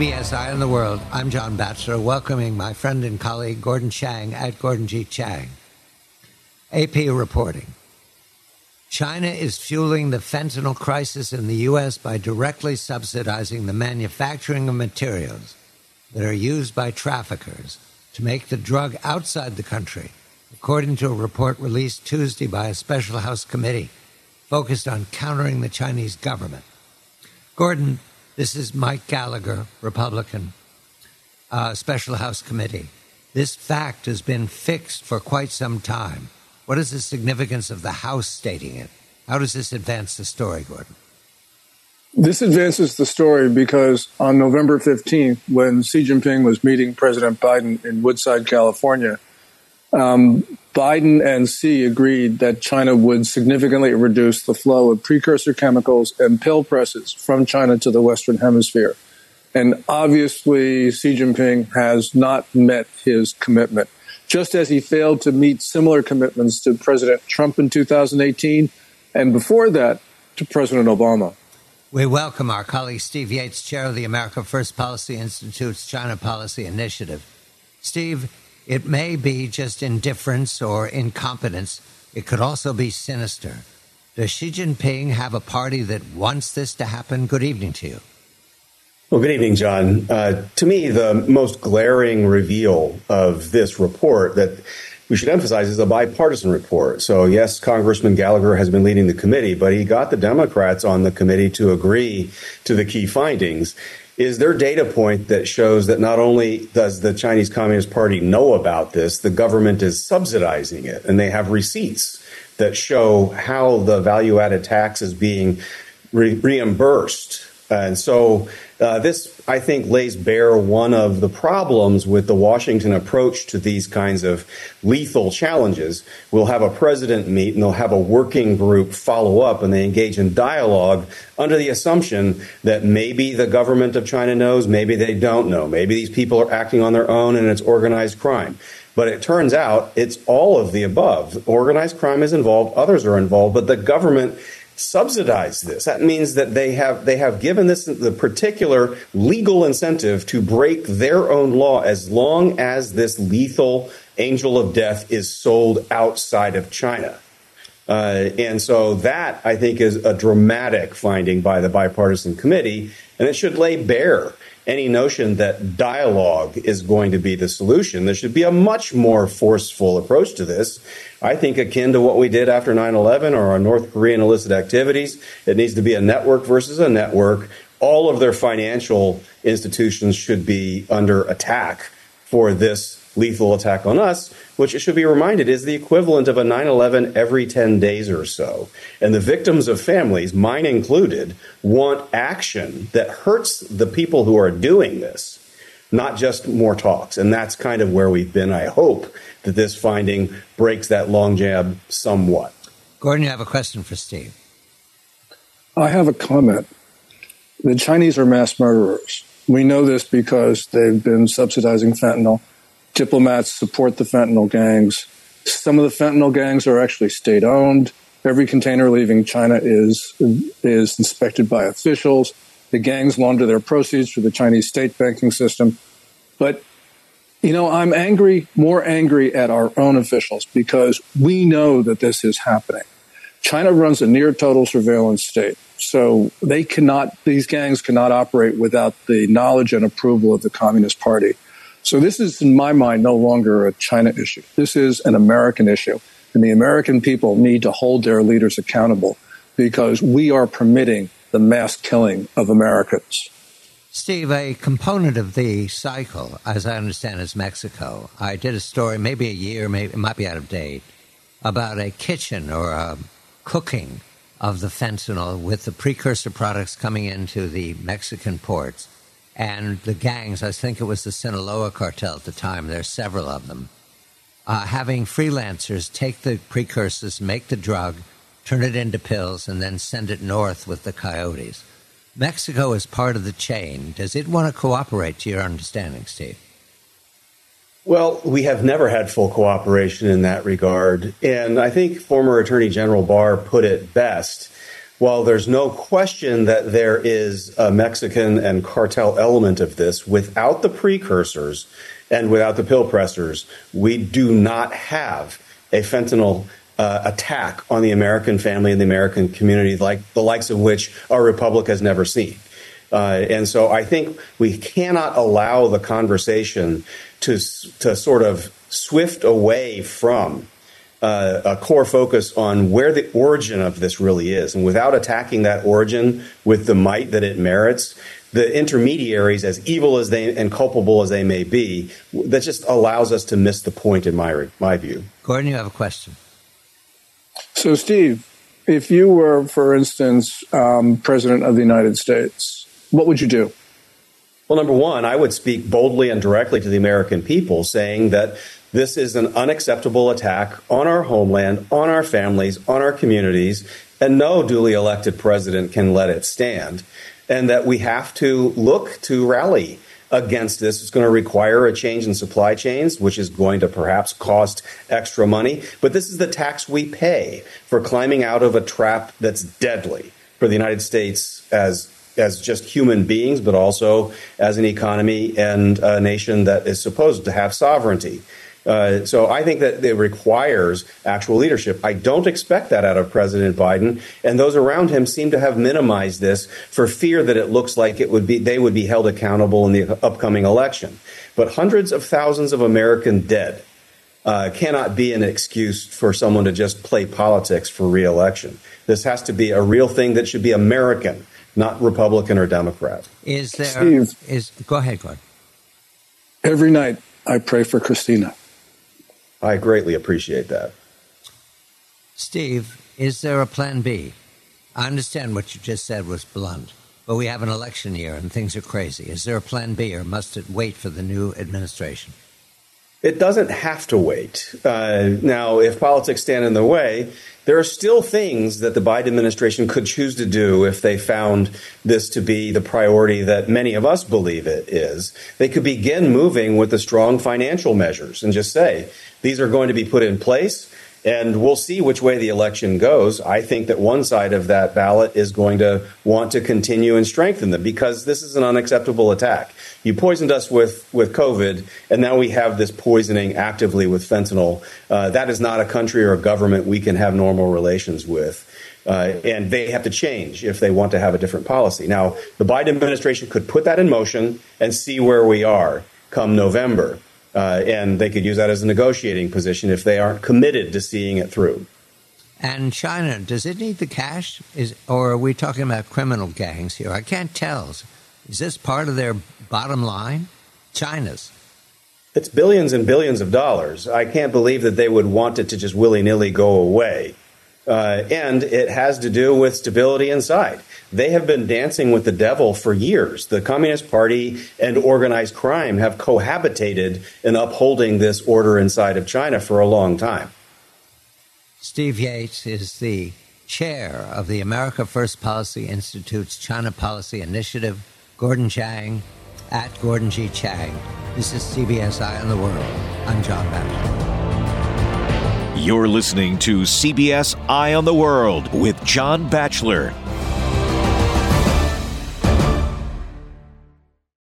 CBS Eye on the World, I'm John Batchelor, welcoming my friend and colleague Gordon Chang at Gordon G. Chang. AP reporting. China is fueling the fentanyl crisis in the U.S. by directly subsidizing the manufacturing of materials that are used by traffickers to make the drug outside the country, according to a report released Tuesday by a special House committee focused on countering the Chinese government. Gordon, this is Mike Gallagher, Republican, Special House Committee. This fact has been fixed for quite some time. What is the significance of the House stating it? How does this advance the story, Gordon? This advances the story because on November 15th, when Xi Jinping was meeting President Biden in Woodside, California, Biden and Xi agreed that China would significantly reduce the flow of precursor chemicals and pill presses from China to the Western Hemisphere. And obviously, Xi Jinping has not met his commitment. Just as he failed to meet similar commitments to President Trump in 2018, and before that, to President Obama. We welcome our colleague Steve Yates, chair of the America First Policy Institute's China Policy Initiative. Steve, it may be just indifference or incompetence. It could also be sinister. Does Xi Jinping have a party that wants this to happen? Good evening to you. Well, good evening, John. To me, the most glaring reveal of this report that we should emphasize is a bipartisan report. So, yes, Congressman Gallagher has been leading the committee, but he got the Democrats on the committee to agree to the key findings. Is their data point that shows that not only does the Chinese Communist Party know about this, the government is subsidizing it, and they have receipts that show how the value-added tax is being reimbursed. And so this, I think, lays bare one of the problems with the Washington approach to these kinds of lethal challenges. We'll have a president meet and they'll have a working group follow up and they engage in dialogue under the assumption that maybe the government of China knows, maybe they don't know. Maybe these people are acting on their own and it's organized crime. But it turns out it's all of the above. Organized crime is involved, others are involved, but the government subsidize this. That means that they have given this the particular legal incentive to break their own law as long as this lethal angel of death is sold outside of China. And so that, I think, is a dramatic finding by the bipartisan committee, and it should lay bare any notion that dialogue is going to be the solution. There should be a much more forceful approach to this. I think akin to what we did after 9/11 or our North Korean illicit activities. It needs to be a network versus a network. All of their financial institutions should be under attack for this lethal attack on us, which, it should be reminded, is the equivalent of a 9/11 every 10 days or so. And the victims of families, mine included, want action that hurts the people who are doing this, not just more talks. And that's kind of where we've been. I hope that this finding breaks that long jab somewhat. Gordon, you have a question for Steve. I have a comment. The Chinese are mass murderers. We know this because they've been subsidizing fentanyl. Diplomats support the fentanyl gangs. Some of the fentanyl gangs are actually state-owned. Every container leaving China is inspected by officials. The gangs launder their proceeds through the Chinese state banking system. But, I'm more angry at our own officials because we know that this is happening. China runs a near-total surveillance state. So these gangs cannot operate without the knowledge and approval of the Communist Party. So this is, in my mind, no longer a China issue. This is an American issue. And the American people need to hold their leaders accountable because we are permitting the mass killing of Americans. Steve, a component of the cycle, as I understand, is Mexico. I did a story, maybe a year, maybe it might be out of date, about a kitchen or a cooking of the fentanyl with the precursor products coming into the Mexican ports. And the gangs, I think it was the Sinaloa cartel at the time, there's several of them, having freelancers take the precursors, make the drug, turn it into pills, and then send it north with the coyotes. Mexico is part of the chain. Does it want to cooperate, to your understanding, Steve? Well, we have never had full cooperation in that regard. And I think former Attorney General Barr put it best while there's no question that there is a Mexican and cartel element of this, without the precursors and without the pill pressers, we do not have a fentanyl attack on the American family and the American community like the likes of which our republic has never seen. And so I think we cannot allow the conversation to sort of swift away from a core focus on where the origin of this really is. And without attacking that origin with the might that it merits, the intermediaries, as evil as they and culpable as they may be, that just allows us to miss the point in my view. Gordon, you have a question. So, Steve, if you were, for instance, President of the United States, what would you do? Well, number one, I would speak boldly and directly to the American people, saying that this is an unacceptable attack on our homeland, on our families, on our communities, and no duly elected president can let it stand, and that we have to look to rally against this. It's going to require a change in supply chains, which is going to perhaps cost extra money. But this is the tax we pay for climbing out of a trap that's deadly for the United States as just human beings, but also as an economy and a nation that is supposed to have sovereignty. So I think that it requires actual leadership. I don't expect that out of President Biden, and those around him seem to have minimized this for fear that it looks like they would be held accountable in the upcoming election. But hundreds of thousands of Americans dead cannot be an excuse for someone to just play politics for re-election. This has to be a real thing that should be American, not Republican or Democrat. Steve, Go ahead, Gordon. Every night I pray for Christina. I greatly appreciate that. Steve, is there a plan B? I understand what you just said was blunt, but we have an election year and things are crazy. Is there a plan B, or must it wait for the new administration? It doesn't have to wait. Now, if politics stand in the way, there are still things that the Biden administration could choose to do if they found this to be the priority that many of us believe it is. They could begin moving with the strong financial measures and just say, these are going to be put in place, and we'll see which way the election goes. I think that one side of that ballot is going to want to continue and strengthen them because this is an unacceptable attack. You poisoned us with COVID, and now we have this poisoning actively with fentanyl. That is not a country or a government we can have normal relations with. And they have to change if they want to have a different policy. Now, the Biden administration could put that in motion and see where we are come November. And they could use that as a negotiating position if they aren't committed to seeing it through. And China, does it need the cash? Or are we talking about criminal gangs here? I can't tell. Is this part of their bottom line? China's. It's billions and billions of dollars. I can't believe that they would want it to just willy-nilly go away. And it has to do with stability inside. They have been dancing with the devil for years. The Communist Party and organized crime have cohabitated in upholding this order inside of China for a long time. Steve Yates is the chair of the America First Policy Institute's China Policy Initiative. Gordon Chang, at Gordon G. Chang. This is CBS Eye on the World. I'm John Batchelor. You're listening to CBS Eye on the World with John Batchelor.